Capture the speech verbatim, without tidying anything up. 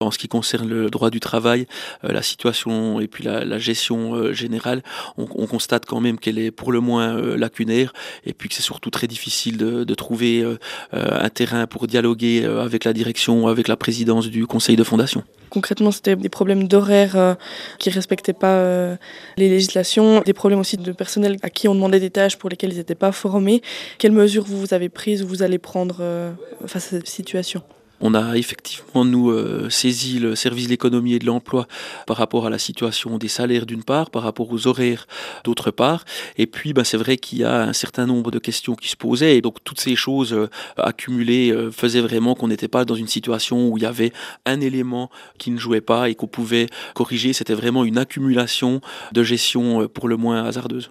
En ce qui concerne le droit du travail, euh, la situation et puis la, la gestion euh, générale, on, on constate quand même qu'elle est pour le moins euh, lacunaire et puis que c'est surtout très difficile de, de trouver euh, euh, un terrain pour dialoguer euh, avec la direction, avec la présidence du conseil de fondation. Concrètement, c'était des problèmes d'horaire euh, qui ne respectaient pas euh, les législations, des problèmes aussi de personnel à qui on demandait des tâches pour lesquelles ils n'étaient pas formés. Quelles mesures vous avez prises ou vous allez prendre euh, face à cette situation ? On a effectivement, nous, euh, saisi le service de l'économie et de l'emploi par rapport à la situation des salaires d'une part, par rapport aux horaires d'autre part. Et puis, ben, c'est vrai qu'il y a un certain nombre de questions qui se posaient. Et donc, toutes ces choses euh, accumulées euh, faisaient vraiment qu'on n'était pas dans une situation où il y avait un élément qui ne jouait pas et qu'on pouvait corriger. C'était vraiment une accumulation de gestion euh, pour le moins hasardeuse.